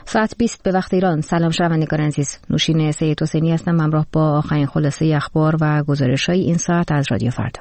ساعت 20 به وقت ایران. سلام شنوندگان عزیز، نوشین سید حسینی هستم، همراه با آخرین خلاصه اخبار و گزارش‌های این ساعت از رادیو فردا.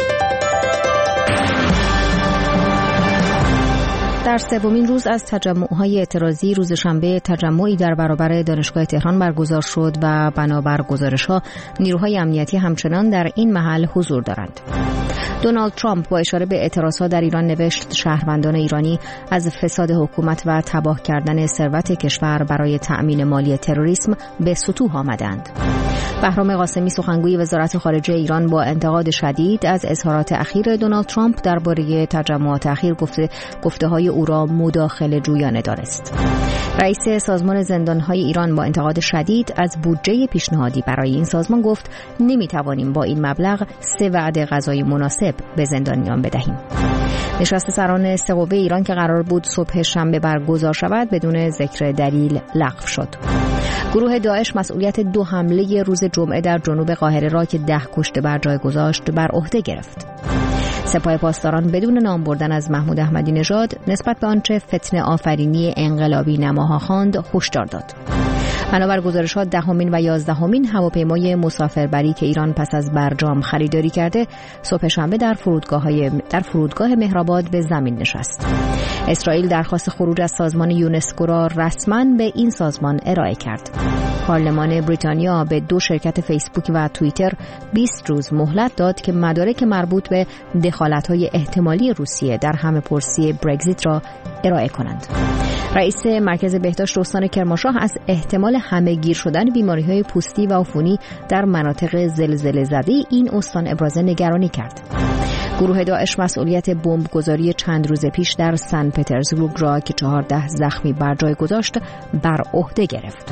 در سومین روز از تجمع‌های اعتراضی روز شنبه تجمعی در برابر دانشگاه تهران برگزار شد و بنابر گزارش‌ها نیروهای امنیتی همچنان در این محل حضور دارند. دونالد ترامپ با اشاره به اعتراضات در ایران نوشت شهروندان ایرانی از فساد حکومت و تباه کردن ثروت کشور برای تأمین مالی تروریسم به سطوح آمدند. بهرام قاسمی سخنگوی وزارت خارجه ایران با انتقاد شدید از اظهارات اخیر دونالد ترامپ درباره تجمعات اخیر گفته‌های او را مداخله جویانه دانست. رئیس سازمان زندان‌های ایران با انتقاد شدید از بودجه پیشنهادی برای این سازمان گفت نمی‌توانیم با این مبلغ 3 وعده غذای مناسب به زندانیان بدهیم. نشست سران سه قوه ایران که قرار بود صبح شنبه برگزار شود بدون ذکر دلیل لغو شد. گروه داعش مسئولیت 2 حمله روز جمعه در جنوب قاهره را که 10 کشته بر جای گذاشت بر عهده گرفت. سپاه پاسداران بدون نام بردن از محمود احمدی نژاد نسبت به آنچه فتنه آفرینی انقلابی نماها خواند هشدار داد. بنابر گزارش‌ها 10 و 11 هواپیمای مسافربری که ایران پس از برجام خریداری کرده صبح شنبه در فرودگاه مهرآباد به زمین نشست. اسرائیل درخواست خروج از سازمان یونسکو را رسما به این سازمان ارائه کرد. پارلمان بریتانیا به 2 شرکت فیسبوک و توییتر 20 روز مهلت داد که مدارک مربوط به دخالت‌های احتمالی روسیه در همه‌پرسی برگزیت را ارائه کنند. رئیس مرکز بهداشت استان کرمانشاه از احتمال همه‌گیر شدن بیماری‌های پوستی و عفونی در مناطق زلزله زده این استان ابراز نگرانی کرد. گروه داعش مسئولیت بمبگذاری چند روز پیش در سن پترزبورگ را که 14 زخمی بر جای گذاشت بر عهده گرفت.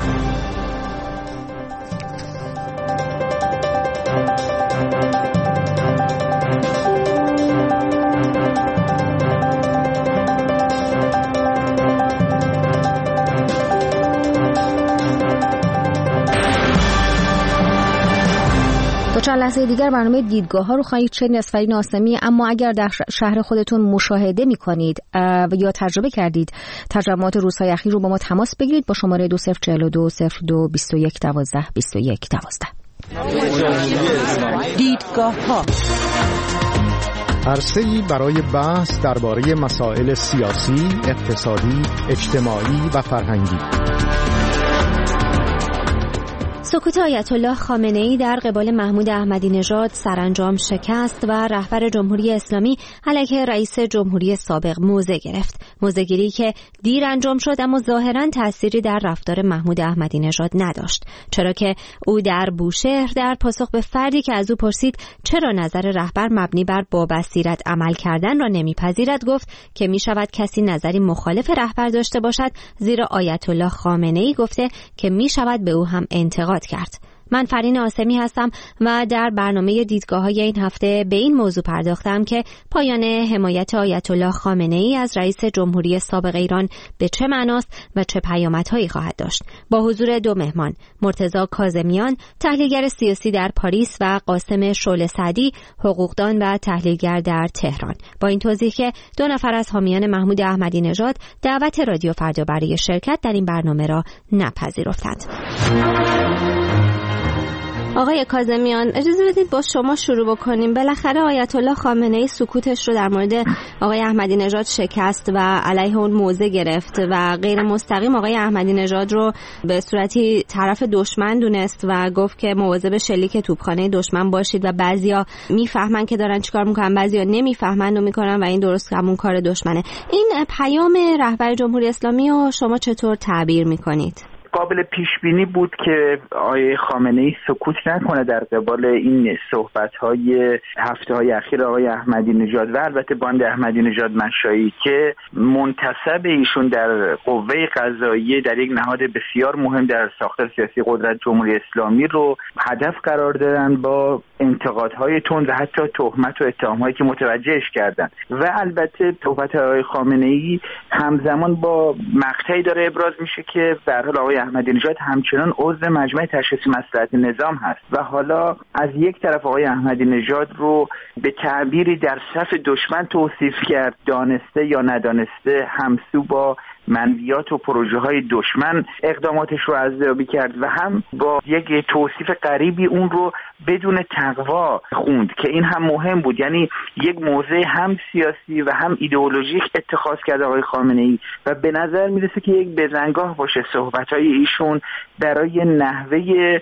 چند لحظه دیگر برنامه دیدگاه‌ها رو خواهید شنید از فرین آسمی. اما اگر در شهر خودتون مشاهده می‌کنید یا تجربه کردید تجمعات روزهای اخیر رو با ما تماس بگیرید با شماره 2042 02 21 12 21 12. دیدگاه‌ها عرصه‌ای برای بحث درباره مسائل سیاسی، اقتصادی، اجتماعی و فرهنگی. سکوت آیت الله خامنه‌ای در قبال محمود احمدی نژاد سرانجام شکست و رهبر جمهوری اسلامی علیه رئیس جمهوری سابق موضع گرفت. موضع‌گیری که دیر انجام شد اما ظاهراً تأثیری در رفتار محمود احمدی نژاد نداشت، چرا که او در بوشهر در پاسخ به فردی که از او پرسید چرا نظر رهبر مبنی بر بابصیرت عمل کردن را نمیپذیرد گفت که میشود کسی نظری مخالف رهبر داشته باشد، زیرا آیت الله خامنه‌ای گفته که میشود به او هم انتقاد کرد. من فرین آسمی هستم و در برنامه دیدگاه‌های این هفته به این موضوع پرداختم که پایان حمایت آیت الله خامنه‌ای از رئیس جمهوری سابق ایران به چه معناست و چه پیامدهایی خواهد داشت. با حضور 2 مهمان، مرتضی کاظمیان، تحلیلگر سیاسی در پاریس و قاسم شعله سعدی، حقوقدان و تحلیلگر در تهران. با این توضیح که 2 نفر از حامیان محمود احمدی نژاد دعوت رادیو فردا برای شرکت در این برنامه را نپذیرفتند. آقای کاظمیان، اجازه بدید با شما شروع بکنیم. بالاخره آیت الله خامنه‌ای سکوتش رو در مورد آقای احمدی نژاد شکست و علیه اون موضع گرفت و غیر مستقیم آقای احمدی نژاد رو به صورتی طرف دشمن دونست و گفت که مواظب شلیک توپخانه دشمن باشید و بعضیا میفهمن که دارن چیکار میکنن، بعضیا نمیفهمن و میکنن و این درست همون کار دشمنه. این پیام رهبر جمهوری اسلامی رو شما چطور تعبیر میکنید؟ قابل پیش بینی بود که آقای خامنه‌ای سکوت نکنه در قبال این صحبت‌های هفته‌های اخیر آقای احمدی نژاد و البته باند احمدی نژاد مشایی که منتسب ایشون در قوه قضاییه در یک نهاد بسیار مهم در ساختار سیاسی قدرت جمهوری اسلامی رو هدف قرار دادن با انتقادهای تند و حتی تهمت و اتهام‌هایی که متوجهش کردن و البته تهمت آقای خامنه‌ای همزمان با مقطعی داره ابراز میشه که به هر حال آقای احمدی نژاد همچنان عضو مجمع تشخیص مصلحت نظام هست و حالا از یک طرف آقای احمدی نژاد رو به تعبیری در صف دشمن توصیف کرد، دانسته یا ندانسته همسو با منویات و پروژه های دشمن اقداماتش رو ارزیابی کرد و هم با یک توصیف غریبی اون رو بدون تقوا خوند که این هم مهم بود. یعنی یک موضع هم سیاسی و هم ایدئولوژیک اتخاذ کرد آقای خامنه‌ای و به نظر میرسه که یک بزنگاه باشه صحبت‌های ایشون برای نحوه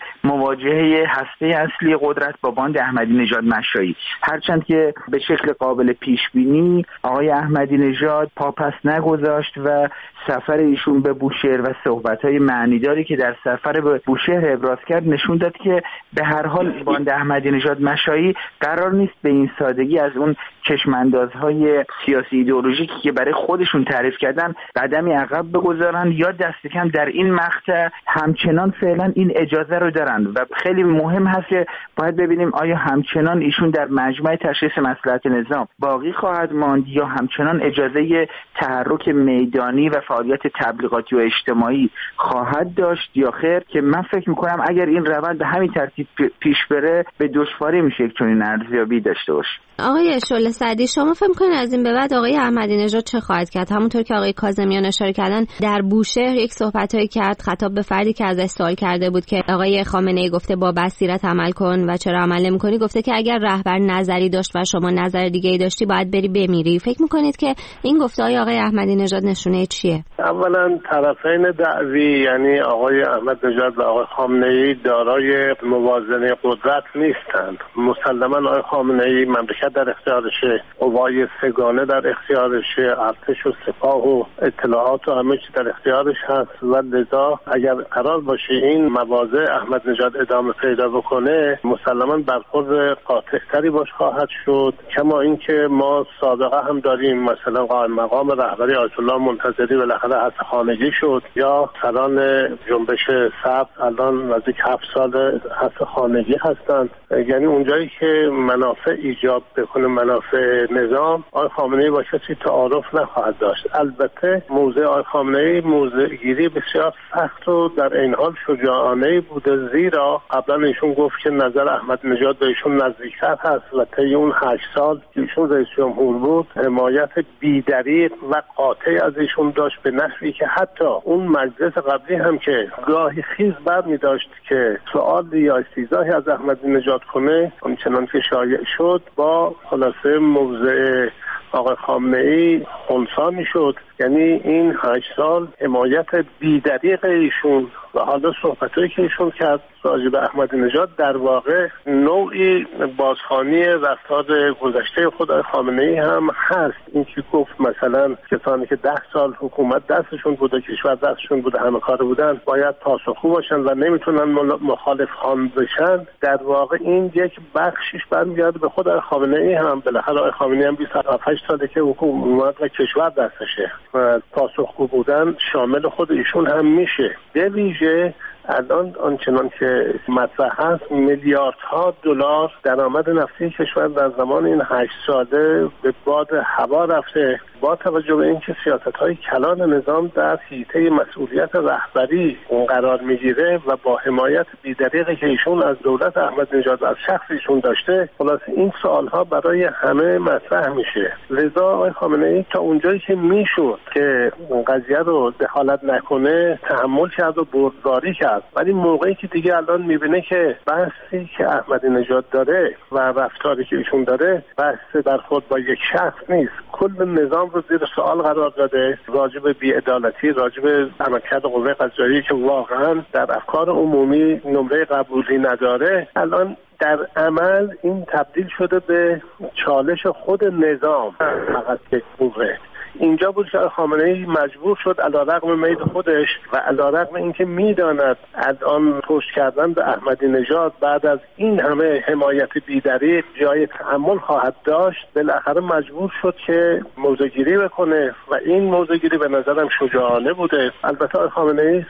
مواجهه هسته اصلی قدرت با باند احمدی نژاد مشایی. هرچند که به شکل قابل پیش بینی آقای احمدی نژاد پاپس نگذاشت و سفر ایشون به بوشهر و صحبت‌های معنیداری که در سفر به بوشهر ابراز کرد نشون داد که به هر حال باند احمدی نژاد مشایی قرار نیست به این سادگی از اون چشماندازهای سیاسی ایدئولوژیکی که برای خودشون تعریف کردن قدمی عقب بگذارن یا دست کم در این مقطع همچنان فعلا این اجازه رو دارن و خیلی مهم هست که باید ببینیم آیا همچنان ایشون در مجمع تشخیص مصلحت نظام باقی خواهد ماند یا همچنان اجازه تحرک میدانی و فعالیت تبلیغاتی و اجتماعی خواهد داشت یا خیر، که من فکر میکنم اگر این روند به همین ترتیب پیش بره به دشواری میشه یک چنین ارزیابی داشته باشه. آقای شعله سعدی، شما فکر می‌کنید از این به بعد آقای احمدی نژاد چه خواهد کرد؟ همونطور که آقای کاظمیان اشاره کردن در بوشهر یک صحبتایی کرد خطاب به فردی که ازش سوال کرده بود که آقای خامنه‌ای گفته با بصیرت عمل کن و چرا عمل نمی‌کنی، گفته که اگر رهبر نظری داشت و شما نظر دیگه‌ای داشتی باید بری بمیری. فکر می‌کنید که این گفته‌های آقای احمدی نژاد نشونه چیه؟ اولا طرفین دعوی یعنی آقای احمدی نژاد و آقای خامنه‌ای دارای موازنه قدرت نیستند. مسلماً آقای خامنه‌ای مملکت در اختیارشه، قوای سگانه در اختیارشه، ارتش و سپاه و اطلاعات و همه چی در اختیارش هست و لذا اگر قرار باشه این مواضع احمدی نژاد ادامه پیدا بکنه مسلماً برخورد قاطع‌تری باش خواهد شد. کما اینکه ما سابقه هم داریم، مثلا قائم مقام رهبری آیت الله منتظری بالاخره حسن خانگی شد یا سران جنبش سبز الان نزدیک 7 سال حسن خانگی هستند. یعنی اونجایی که منافع ایجاب بکنه منافع نظام، آقای خامنه‌ای با کسی تعارف نخواهد داشت. البته موضع آقای خامنه‌ای موضع گیری بسیار سخت و در این حال شجاعانه بوده، زیرا قبلا ایشون گفت که نظر احمدی نژاد به ایشون نزدیکتر هست و طی اون 8 سال که ایشون رئیس جمهور بود حمایت بی‌دریغ و قاطع از ایشون داشت، به نحوی که حتی اون مجلس قبلی هم که گاهی خیز برمی داشت که سوال یا استیضاحی از احمدی نژاد کنه، همچنان که شایع شد با خلاصه موضع آقای خامنه‌ای خنثی میشد. یعنی این 8 سال حمایت بی‌دریغ ایشون و حالا صحبتایی که ایشون کرد راجع به احمدی نژاد در واقع نوعی بازخوانی رفتار گذشته خود آقای خامنه‌ای هم هست. این که گفت مثلا کسانی که 10 سال حکومت دستشون بوده، کشور دستشون بوده، همه کاره بودن، باید پاسخگو باشن و نمیتونن مخالف خان بشن، در واقع این یک بخشش برمیگرده به خود آقای خامنه‌ای هم. بالاخره آقای خامنه‌ای هم 28 ساله که حکومت و کشور دستشه و پاسخگو بودن شامل خود ایشون هم میشه. به ویژه الان آنچنان که مطرح هست میلیاردها دلار درآمد نفتی کشور در زمان این 8 ساله به باد هوا رفته، با توجه به اینکه سیاست‌های کلان نظام در حیطه مسئولیت رهبری قرار میگیره و با حمایت بی‌دریغی که ایشون از دولت احمدی نژاد و از شخص ایشون داشته، خلاص این سوال‌ها برای همه مطرح میشه. لذا آقای خامنه‌ای تا اونجایی که میشد که قضیه رو دخالت نکنه تحمل کرد و بردباری کرد، ولی موقعی که دیگه الان میبینه که بحثی که احمدی نژاد داره و رفتاری که ایشون داره بحث برخورد با یک شخص نیست، کل نظام رو زیر سوال قرار داده، راجع به بی‌عدالتی، راجع به عملکرد قوه قضاییه که واقعا در افکار عمومی نمره قبولی نداره، الان در عمل این تبدیل شده به چالش خود نظام. فقط یک موضوع اینجا بود که خامنه‌ای مجبور شد علیرغم میل خودش و علیرغم اینکه میداند الان پشت کردن به احمدی نژاد بعد از این همه حمایت بی‌دریغ جای تحمل خواهد داشت، بالاخره مجبور شد که موضع‌گیری بکنه و این موضع‌گیری به نظرم شجاعانه بوده. البته خامنه‌ای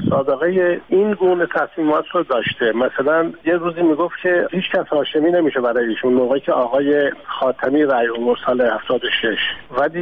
سابقه این گونه تصمیمات رو داشته. مثلا یه روزی میگفت که هیچ کس هاشمی نمیشه برای ایشون، موقعی که آقای خاتمی رأی آورد سال 76، ولی بعدا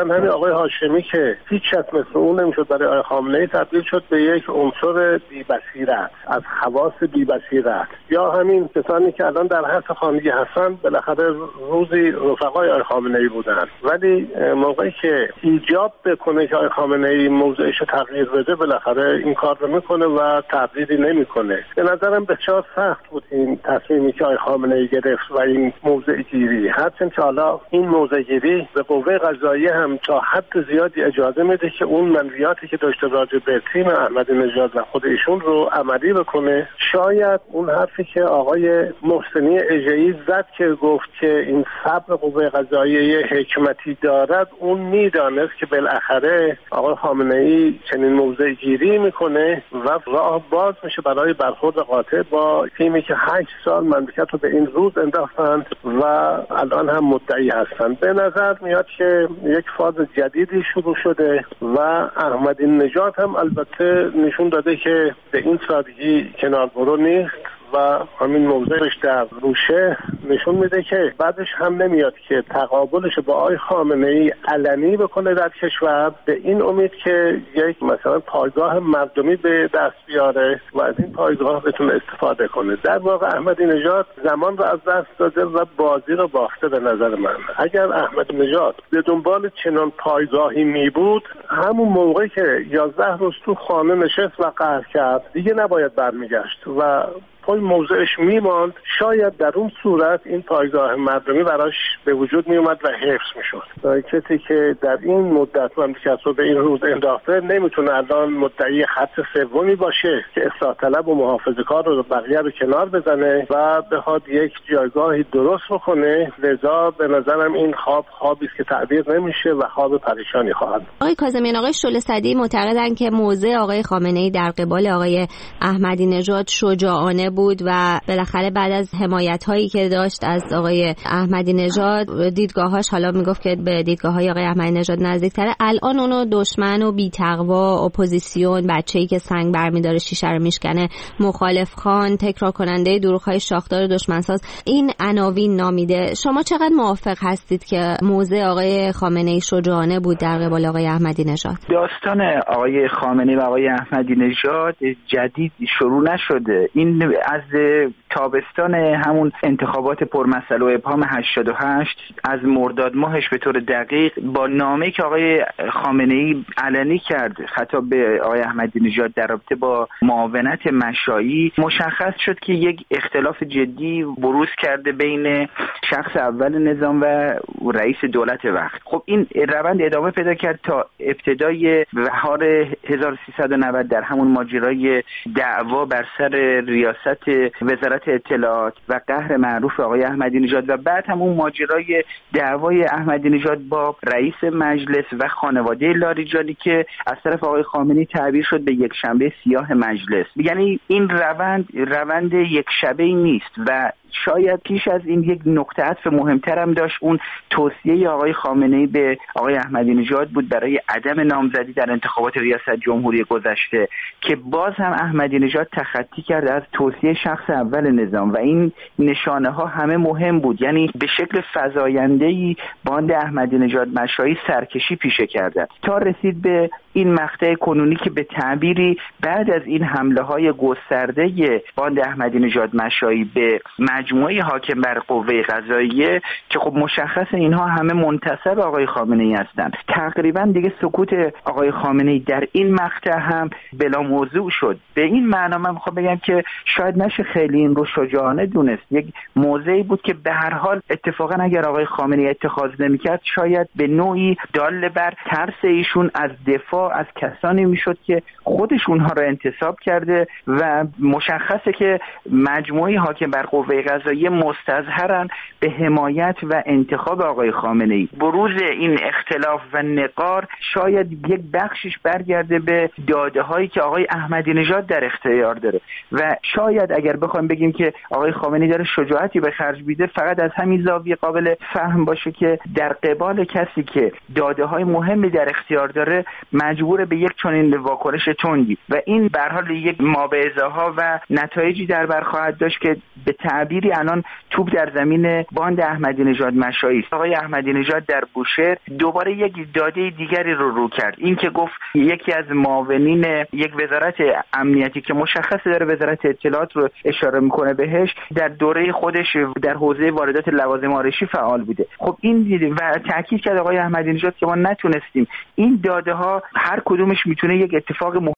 همین آقای هاشمی که هیچ کس مثل اون نمیشد برای آقای خامنه‌ای تبدیل شد به یک عنصر بی‌بصیرت، از خواص بی‌بصیرت. یا همین کسانی که الان در حبس خانگی هستن بالاخره روزی رفقای آقای خامنه‌ای بودن، ولی موقعی که ایجاب بکنه که آقای خامنه‌ای موضعش رو تغییر بده بالاخره این کار رو میکنه و تغییری نمیکنه. به نظرم بسیار سخت بود این تصمیمی که آقای خامنه‌ای گرفت و این موضع گیری، هرچند که حالا این موضع گیری به قوه قضاییه هم تا حد زیادی اجازه میده که اون منویاتی که داشته راجع به تیم احمدی نژاد و خود ایشون رو عملی بکنه. شاید اون حرفی که آقای محسنی اژه‌ای زد که گفت که این صبر قوه قضاییه حکمتی دارد، اون میدانست که بالاخره آقای خامنه‌ای چنین موضع گیری میکنه و راه باز میشه برای برخورد قاطع با تیمی که 8 سال مملکت رو به این روز انداختند و الان هم مدعی هستند. به نظر میاد که یک فاز جدیدی شروع شده و احمدی نژاد هم البته نشون داده که به این سادگی کناربرو نیست و همین موضعش در روشه نشون میده که بعدش هم نمیاد که تقابلش با آقای خامنه‌ای علنی بکنه در کشور، به این امید که یک مثلا پایگاه مردمی به دست بیاره و از این پایگاه بتونه استفاده کنه. در واقع احمدی نژاد زمان رو از دست داده و بازی رو باخته. به نظر من اگر احمدی نژاد به دنبال چنان پایگاهی می بود، همون موقعی که 11 روز تو خانه نشست و قهر کرد دیگه نباید برمیگشت و پای موضعش میماند. شاید در اون صورت این پایگاه مردمی براش به وجود میومد و حفظ میشد. کسی که در این مدت مملکت رو به این روز انداخته نمیتونه الان مدعی خط سومی باشه که اصلاح طلب و محافظه‌کار رو بقیه رو کنار بزنه و بخواد یک جایگاهی درست بکنه. لذا به نظرم این خوابی است که تعبیر نمیشه و خواب پریشانی خواهد. آقای کاظمی، آقای شعله صدی معتقدن که موضع آقای خامنه‌ای در قبال آقای احمدی نژاد شجاعانه بود و بالاخره بعد از حمایت هایی که داشت از آقای احمدی نژاد، دیدگاهاش حالا میگفت که به دیدگاه های آقای احمدی نژاد نزدیک‌تره، الان اونو دشمن و بی‌تقوا، اپوزیسیون، بچه‌ای که سنگ برمی‌داره شیشه رو میشکنه، مخالف خان، تکرار کننده دروغ‌های شاخدار دشمنساز، این عناوین نامیده. شما چقدر موافق هستید که موضع آقای خامنه‌ای شجاعانه بود در قبال آقای احمدی نژاد؟ داستان آقای خامنه‌ای و آقای احمدی نژاد جدید شروع نشده. این از تابستان همون انتخابات پرمسئله و ابهام 88 از مرداد ماهش به طور دقیق با نامه‌ای که آقای خامنه‌ای علنی کرد خطاب به آقای احمدی نژاد در رابطه با معاونت مشایی، مشخص شد که یک اختلاف جدی بروز کرده بین شخص اول نظام و رئیس دولت وقت. خب این روند ادامه پیدا کرد تا ابتدای بهار 1390 در همون ماجرای دعوا بر سر ریاست وزارت اطلاعات و قهر معروف آقای احمدی نژاد و بعد هم اون ماجرای دعوای احمدی نژاد با رئیس مجلس و خانواده لاریجانی که از طرف آقای خامنه‌ای تعبیر شد به یک شنبه سیاه مجلس. یعنی این روند یک شبه‌ای نیست و شاید پیش از این یک نقطه عطف مهمتر هم داشت، اون توصیه آقای خامنه‌ای به آقای احمدی نژاد بود برای عدم نامزدی در انتخابات ریاست جمهوری گذشته که باز هم احمدی نژاد تخطی کرد از توصیه شخص اول نظام و این نشانه ها همه مهم بود. یعنی به شکل فزاینده‌ای باند احمدی نژاد مشایی سرکشی پیشه کرده تا رسید به این مقطع کنونی که به تعبیری بعد از این حمله های گسترده باند احمدی نژاد مشایی به مجموعه حاکم بر قوه قضاییه که خب مشخص اینها همه منتسب آقای خامنه‌ای هستند، تقریبا دیگه سکوت آقای خامنه‌ای در این مقطع هم بلا موضوع شد. به این معنا من میخوام بگم که شاید نشه خیلی این رو شجاعانه دونست. یک موضعی بود که به هر حال اتفاقا اگر آقای خامنه‌ای اتخاذ نمی‌کرد شاید به نوعی دال بر ترس ایشون از دفاع از کسانی میشد که خودش اونها را انتصاب کرده و مشخصه که مجموعه حاکم بر قوه قضاییه مستظهرن به حمایت و انتخاب آقای خامنه‌ای. بروز این اختلاف و نقار شاید یک بخشش برگرده به داده هایی که آقای احمدی نژاد در اختیار داره و شاید اگر بخوایم بگیم که آقای خامنه‌ای داره شجاعتی به خرج میده فقط از همین زاویه قابل فهم باشه که در قبال کسی که داده های مهمی در اختیار داره مجبور به یک چنین واکنش تندی و این به هر حال یک مابعضاها و نتایجی در بر خواهد داشت که به تعبیر میری الان توپ در زمین باند احمدی نژاد مشایی است. آقای احمدی نژاد در بوشهر دوباره یک داده دیگری رو کرد، این که گفت یکی از معاونین یک وزارت امنیتی که مشخصه داره وزارت اطلاعات رو اشاره میکنه بهش، در دوره خودش در حوزه واردات لوازم آرایشی فعال بوده. خب این و تاکید کرد آقای احمدی نژاد که ما نتونستیم این داده ها هر کدومش میتونه یک اتفاق